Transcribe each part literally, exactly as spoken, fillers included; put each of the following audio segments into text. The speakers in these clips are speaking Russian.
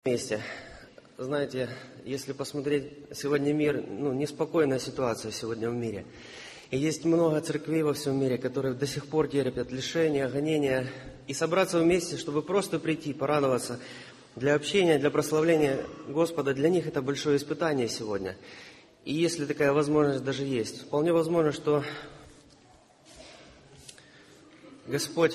месте. Знаете, если посмотреть сегодня мир, ну, неспокойная ситуация сегодня в мире. И есть много церквей во всем мире, которые до сих пор терпят лишения, гонения. И собраться вместе, чтобы просто прийти, порадоваться для общения, для прославления Господа, для них это большое испытание сегодня. И если такая возможность даже есть, вполне возможно, что Господь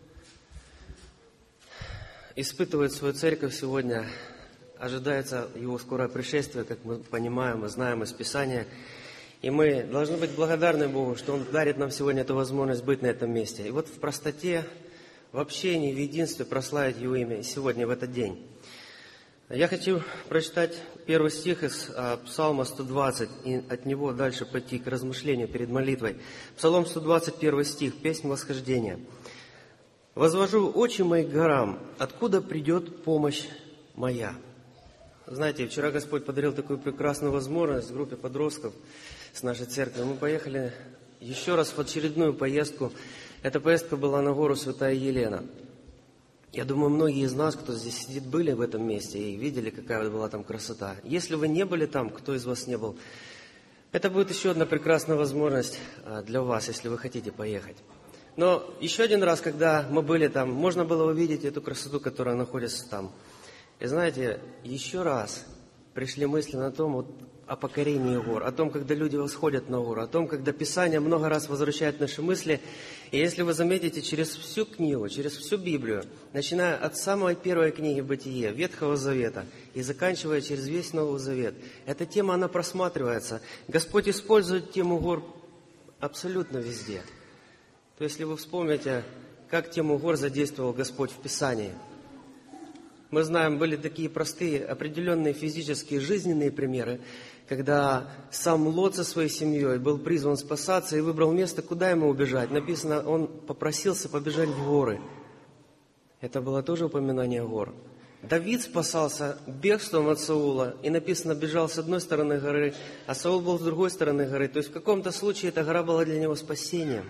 испытывает свою церковь сегодня, ожидается Его скорое пришествие, как мы понимаем и знаем из Писания. И мы должны быть благодарны Богу, что Он дарит нам сегодня эту возможность быть на этом месте. И вот в простоте, в общении, в единстве прославить Его имя сегодня, в этот день. Я хочу прочитать первый стих из а, Псалма сто двадцать, и от него дальше пойти к размышлению перед молитвой. Псалом сто двадцать, первый стих, песнь восхождения. «Возвожу очи мои к горам, откуда придет помощь моя». Знаете, вчера Господь подарил такую прекрасную возможность группе подростков с нашей церкви. Мы поехали еще раз в очередную поездку. Эта поездка была на гору Святая Елена. Я думаю, многие из нас, кто здесь сидит, были в этом месте и видели, какая была там красота. Если вы не были там, кто из вас не был, это будет еще одна прекрасная возможность для вас, если вы хотите поехать. Но еще один раз, когда мы были там, можно было увидеть эту красоту, которая находится там. И знаете, еще раз пришли мысли на том, вот, о покорении гор, о том, когда люди восходят на гору, о том, когда Писание много раз возвращает наши мысли. И если вы заметите, через всю книгу, через всю Библию, начиная от самой первой книги «Бытие», Ветхого Завета, и заканчивая через весь Новый Завет, эта тема, она просматривается. Господь использует тему гор абсолютно везде. То есть, если вы вспомните, как тему гор задействовал Господь в Писании. Мы знаем, были такие простые, определенные физические, жизненные примеры, когда сам Лот со своей семьей был призван спасаться и выбрал место, куда ему убежать. Написано, он попросился побежать в горы. Это было тоже упоминание гор. Давид спасался бегством от Саула, и написано, бежал с одной стороны горы, а Саул был с другой стороны горы. То есть в каком-то случае эта гора была для него спасением.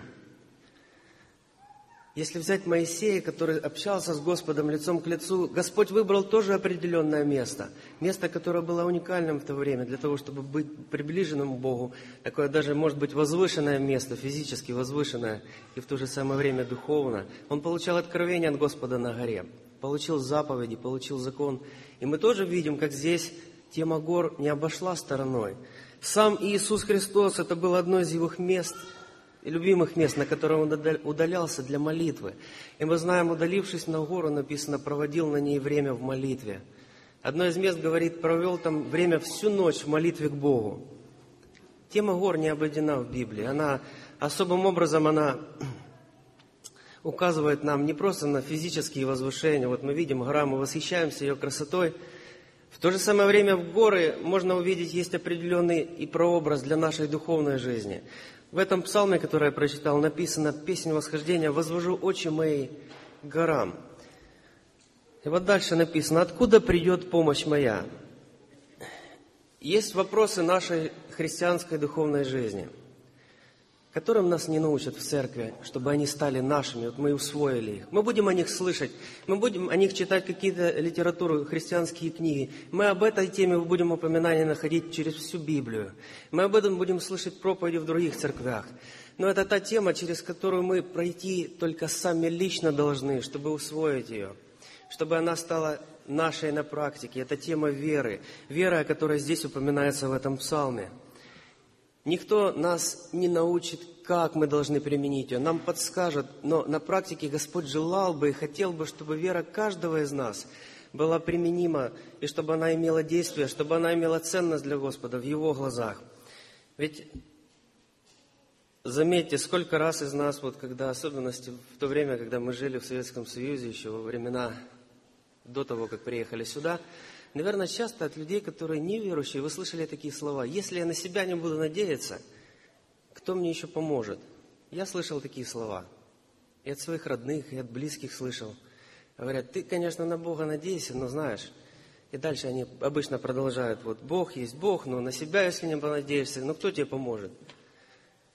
Если взять Моисея, который общался с Господом лицом к лицу, Господь выбрал тоже определенное место. Место, которое было уникальным в то время, для того, чтобы быть приближенным к Богу. Такое даже, может быть, возвышенное место, физически возвышенное, и в то же самое время духовно. Он получал откровение от Господа на горе, получил заповеди, получил закон. И мы тоже видим, как здесь тема гор не обошла стороной. Сам Иисус Христос, это было одно из Его мест, и любимых мест, на которые Он удалялся для молитвы. И мы знаем, удалившись на гору, написано, проводил на ней время в молитве. Одно из мест говорит, провел там время всю ночь в молитве к Богу. Тема гор не обойдена в Библии. Она особым образом она указывает нам не просто на физические возвышения. Вот мы видим гора, мы восхищаемся ее красотой. В то же самое время в горы можно увидеть, есть определенный и прообраз для нашей духовной жизни. В этом псалме, который я прочитал, написано «Песнь восхождения, возвожу очи мои к горам». И вот дальше написано «Откуда придет помощь моя?» Есть вопросы нашей христианской духовной жизни, которым нас не научат в церкви, чтобы они стали нашими, вот мы усвоили их. Мы будем о них слышать, мы будем о них читать какие-то литературу, христианские книги. Мы об этой теме будем упоминания находить через всю Библию. Мы об этом будем слышать проповеди в других церквях. Но это та тема, через которую мы пройти только сами лично должны, чтобы усвоить ее, чтобы она стала нашей на практике. Это тема веры, вера, о которой здесь упоминается в этом псалме. Никто нас не научит, как мы должны применить ее. Нам подскажет, но на практике Господь желал бы и хотел бы, чтобы вера каждого из нас была применима, и чтобы она имела действие, чтобы она имела ценность для Господа в Его глазах. Ведь заметьте, сколько раз из нас, вот когда, особенности в то время, когда мы жили в Советском Союзе, еще во времена до того, как приехали сюда, наверное, часто от людей, которые неверующие, вы слышали такие слова: «Если я на себя не буду надеяться, кто мне еще поможет?» Я слышал такие слова. И от своих родных, и от близких слышал. Говорят, ты, конечно, на Бога надейся, но знаешь... И дальше они обычно продолжают. Вот Бог есть Бог, но на себя, если не понадеешься, ну кто тебе поможет?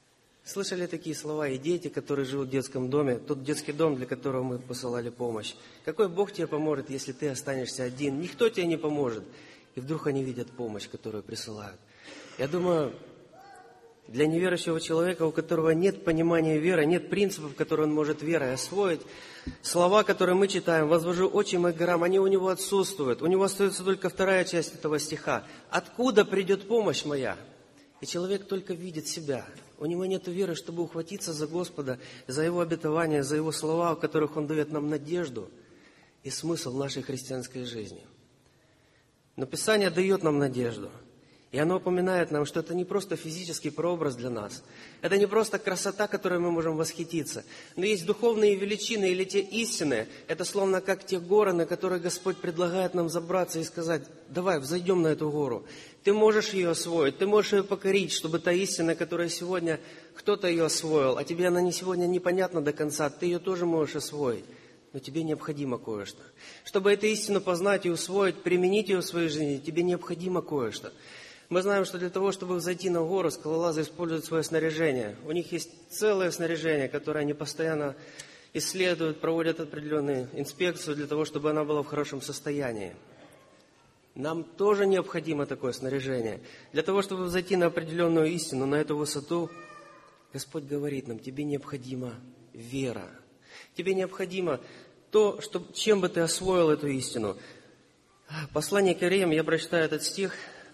Слышали такие слова и дети, которые живут в детском доме, тот детский дом, для которого мы посылали помощь. Какой Бог тебе поможет, если ты останешься один? Никто тебе не поможет. И вдруг они видят помощь, которую присылают. Я думаю, для неверующего человека, у которого нет понимания веры, нет принципов, которые он может верой освоить, слова, которые мы читаем, «Возвожу очи мои к горам», они у него отсутствуют. У него остается только вторая часть этого стиха. «Откуда придет помощь моя?» И человек только видит себя. У него нет веры, чтобы ухватиться за Господа, за Его обетования, за Его слова, в которых Он дает нам надежду и смысл нашей христианской жизни. Но Писание дает нам надежду. И оно упоминает нам, что это не просто физический прообраз для нас. Это не просто красота, которой мы можем восхититься. Но есть духовные величины или те истины. Это словно как те горы, на которые Господь предлагает нам забраться и сказать: давай, взойдем на эту гору. Ты можешь ее освоить, ты можешь ее покорить, чтобы та истина, которая сегодня кто-то ее освоил, а тебе она не сегодня непонятна до конца, ты ее тоже можешь освоить. Но тебе необходимо кое-что. Чтобы эту истину познать и усвоить, применить ее в своей жизни, тебе необходимо кое-что. Мы знаем, что для того, чтобы взойти на гору, скалолазы используют свое снаряжение. У них есть целое снаряжение, которое они постоянно исследуют, проводят определенную инспекцию для того, чтобы она была в хорошем состоянии. Нам тоже необходимо такое снаряжение. Для того, чтобы взойти на определенную истину, на эту высоту, Господь говорит нам: тебе необходима вера. Тебе необходимо то, что, чем бы ты освоил эту истину. Послание к Евреям, я прочитаю этот стих.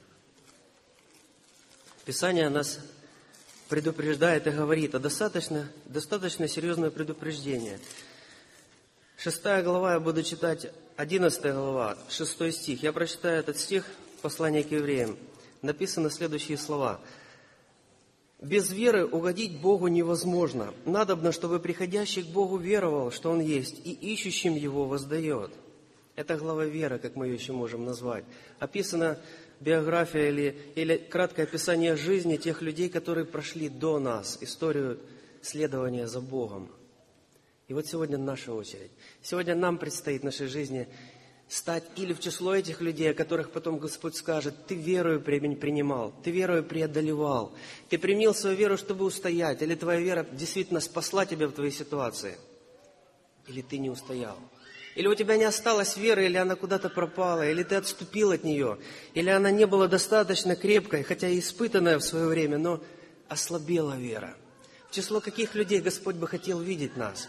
Писание нас предупреждает и говорит, а достаточно, достаточно серьезное предупреждение. Шестая глава, я буду читать, одиннадцатая глава, шестой стих. Я прочитаю этот стих, послание к Евреям. Написаны следующие слова. «Без веры угодить Богу невозможно. Надобно, чтобы приходящий к Богу веровал, что Он есть, и ищущим Его воздает». Это глава веры, как мы ее еще можем назвать. Описана биография или, или краткое описание жизни тех людей, которые прошли до нас, историю следования за Богом. И вот сегодня наша очередь. Сегодня нам предстоит в нашей жизни стать или в число этих людей, о которых потом Господь скажет: ты верою принимал, ты верою преодолевал, ты применил свою веру, чтобы устоять, или твоя вера действительно спасла тебя в твоей ситуации, или ты не устоял. Или у тебя не осталось веры, или она куда-то пропала, или ты отступил от нее, или она не была достаточно крепкой, хотя и испытанная в свое время, но ослабела вера. В число каких людей Господь бы хотел видеть нас?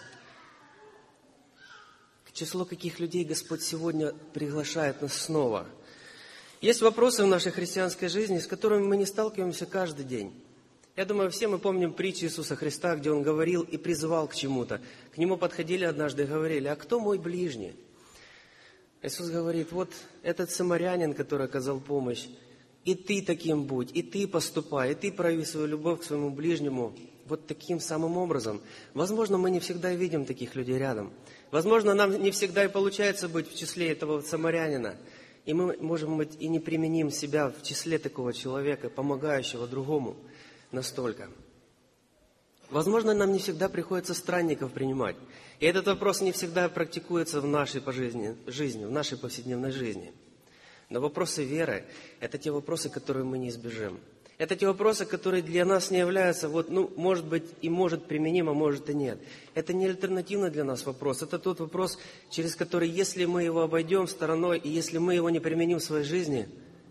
К числу каких людей Господь сегодня приглашает нас снова? Есть вопросы в нашей христианской жизни, с которыми мы не сталкиваемся каждый день. Я думаю, все мы помним притчу Иисуса Христа, где Он говорил и призывал к чему-то. К Нему подходили однажды и говорили: а кто мой ближний? Иисус говорит: вот этот самарянин, который оказал помощь, и ты таким будь, и ты поступай, и ты прояви свою любовь к своему ближнему вот таким самым образом. Возможно, мы не всегда видим таких людей рядом. Возможно, нам не всегда и получается быть в числе этого самарянина. И мы, можем быть, и не применим себя в числе такого человека, помогающего другому настолько. Возможно, нам не всегда приходится странников принимать. И этот вопрос не всегда практикуется в нашей по жизни, жизни, в нашей повседневной жизни. Но вопросы веры – это те вопросы, которые мы не избежим. Это те вопросы, которые для нас не являются, вот, ну, может быть, и может применим, а может и нет. Это не альтернативный для нас вопрос. Это тот вопрос, через который, если мы его обойдем стороной, и если мы его не применим в своей жизни,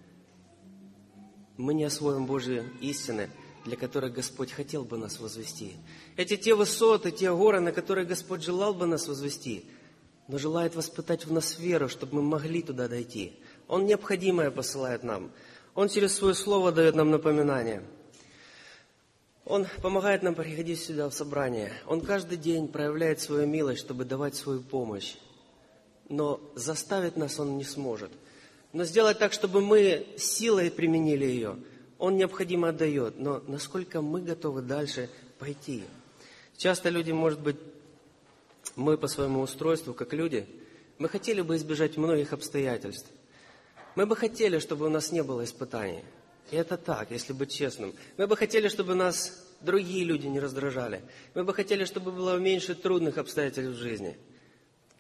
мы не освоим Божьи истины, для которых Господь хотел бы нас возвести. Это те высоты, те горы, на которые Господь желал бы нас возвести, но желает воспитать в нас веру, чтобы мы могли туда дойти. Он необходимое посылает нам. Он через свое слово дает нам напоминание. Он помогает нам приходить сюда в собрание. Он каждый день проявляет свою милость, чтобы давать свою помощь. Но заставить нас Он не сможет. Но сделать так, чтобы мы силой применили ее, Он необходимо отдает, но насколько мы готовы дальше пойти? Часто люди, может быть, мы по своему устройству, как люди, мы хотели бы избежать многих обстоятельств. Мы бы хотели, чтобы у нас не было испытаний. И это так, если быть честным. Мы бы хотели, чтобы нас другие люди не раздражали. Мы бы хотели, чтобы было меньше трудных обстоятельств в жизни.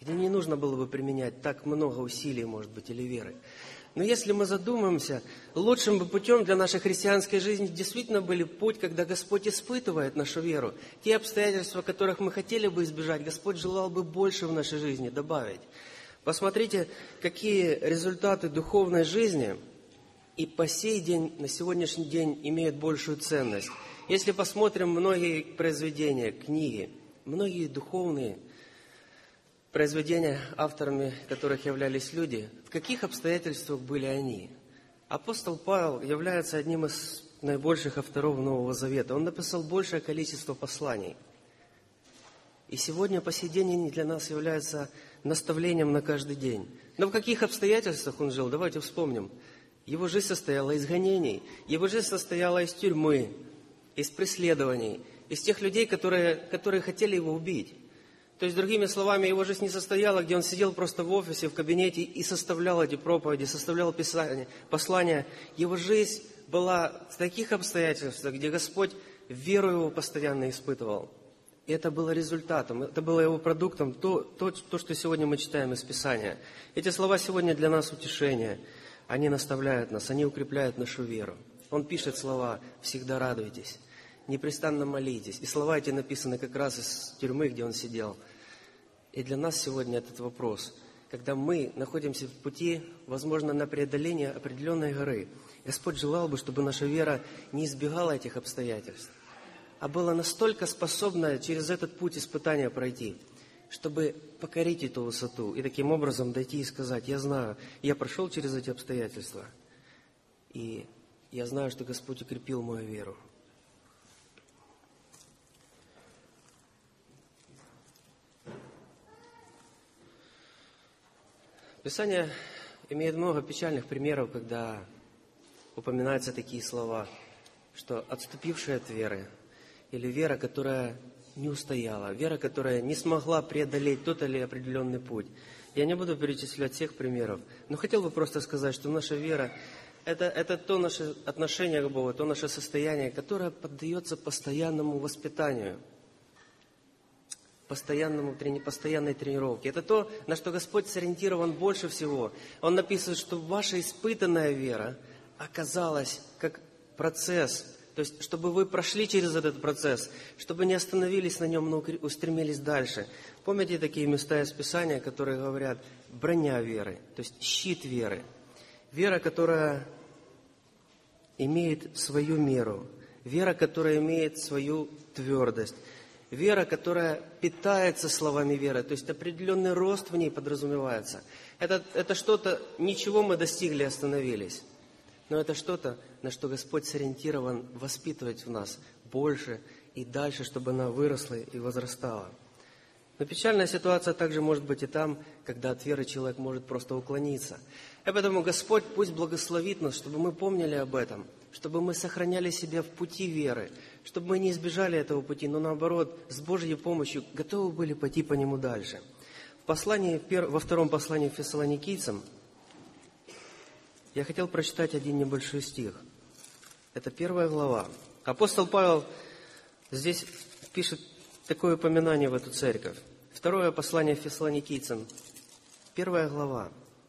где не нужно было бы применять так много усилий, может быть, или веры. Но если мы задумаемся, лучшим бы путем для нашей христианской жизни действительно были путь, когда Господь испытывает нашу веру. Те обстоятельства, которых мы хотели бы избежать, Господь желал бы больше в нашей жизни добавить. Посмотрите, какие результаты духовной жизни и по сей день, на сегодняшний день, имеют большую ценность. Если посмотрим многие произведения, книги, многие духовные произведения, авторами которых являлись люди, в каких обстоятельствах были они? Апостол Павел является одним из наибольших авторов Нового Завета. Он написал большее количество посланий. И сегодня по сей день они для нас являются наставлением на каждый день. Но в каких обстоятельствах он жил? Давайте вспомним. Его жизнь состояла из гонений, его жизнь состояла из тюрьмы, из преследований, из тех людей, которые, которые хотели его убить. То есть, другими словами, его жизнь не состояла, где он сидел просто в офисе, в кабинете и составлял эти проповеди, составлял писания, послания. Его жизнь была в таких обстоятельствах, где Господь веру его постоянно испытывал. И это было результатом, это было его продуктом, то, то, то, что сегодня мы читаем из Писания. Эти слова сегодня для нас утешение. Они наставляют нас, они укрепляют нашу веру. Он пишет слова «всегда радуйтесь», «непрестанно молитесь». И слова эти написаны как раз из тюрьмы, где он сидел. И для нас сегодня этот вопрос. Когда мы находимся в пути, возможно, на преодоление определенной горы, Господь желал бы, чтобы наша вера не избегала этих обстоятельств, а была настолько способна через этот путь испытания пройти, чтобы покорить эту высоту и таким образом дойти и сказать: я знаю, я прошел через эти обстоятельства, и я знаю, что Господь укрепил мою веру. Писание имеет много печальных примеров, когда упоминаются такие слова, что отступившая от веры, или вера, которая не устояла, вера, которая не смогла преодолеть тот или определенный путь. Я не буду перечислять всех примеров, но хотел бы просто сказать, что наша вера это, – это то наше отношение к Богу, то наше состояние, которое поддается постоянному воспитанию, постоянному, постоянной тренировке. Это то, на что Господь сориентирован больше всего. Он написывает, что ваша испытанная вера оказалась как процесс, то есть, чтобы вы прошли через этот процесс, чтобы не остановились на нем, но устремились дальше. Помните такие места из Писания, которые говорят «броня веры», то есть щит веры. Вера, которая имеет свою меру, вера, которая имеет свою твердость, вера, которая питается словами веры, то есть определенный рост в ней подразумевается. Это, это что-то, ничего мы достигли, остановились. Но это что-то, на что Господь сориентирован воспитывать в нас больше и дальше, чтобы она выросла и возрастала. Но печальная ситуация также может быть и там, когда от веры человек может просто уклониться. И поэтому Господь пусть благословит нас, чтобы мы помнили об этом, чтобы мы сохраняли себя в пути веры, чтобы мы не избежали этого пути, но наоборот, с Божьей помощью готовы были пойти по нему дальше. В послании, во втором послании к Фессалоникийцам я хотел прочитать один небольшой стих. Это первая глава. Апостол Павел здесь пишет такое упоминание в эту церковь. Второе послание Фессалоникийцам, первая глава.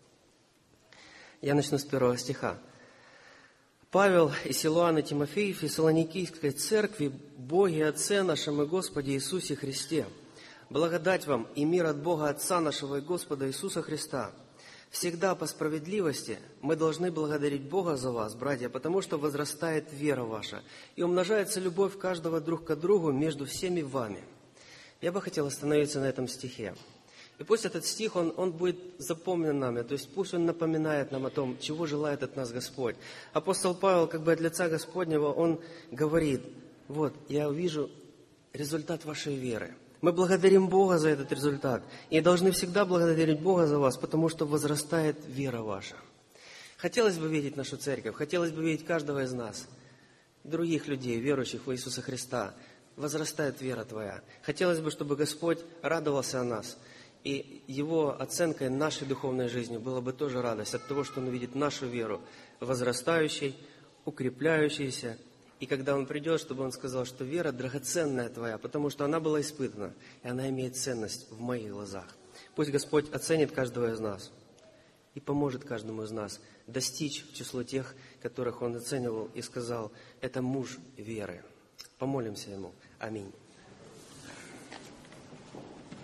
Я начну с первого стиха. Павел и Силуан и Тимофей в Фессалоникийской церкви, Боге и Отце нашем и Господе Иисусе Христе. Благодать вам и мир от Бога Отца нашего и Господа Иисуса Христа. Всегда по справедливости мы должны благодарить Бога за вас, братья, потому что возрастает вера ваша и умножается любовь каждого друг к другу между всеми вами. Я бы хотел остановиться на этом стихе. И пусть этот стих, он, он будет запомнен нами, то есть пусть он напоминает нам о том, чего желает от нас Господь. Апостол Павел, как бы от лица Господнего, он говорит: вот, я увижу результат вашей веры. Мы благодарим Бога за этот результат. И должны всегда благодарить Бога за вас, потому что возрастает вера ваша. Хотелось бы видеть нашу церковь, хотелось бы видеть каждого из нас, других людей, верующих в Иисуса Христа. Возрастает вера твоя. Хотелось бы, чтобы Господь радовался о нас. И Его оценкой нашей духовной жизни была бы тоже радость от того, что Он видит нашу веру возрастающей, укрепляющейся. И когда Он придет, чтобы Он сказал, что вера драгоценная твоя, потому что она была испытана, и она имеет ценность в моих глазах. Пусть Господь оценит каждого из нас и поможет каждому из нас достичь в число тех, которых Он оценивал и сказал, это муж веры. Помолимся Ему. Аминь.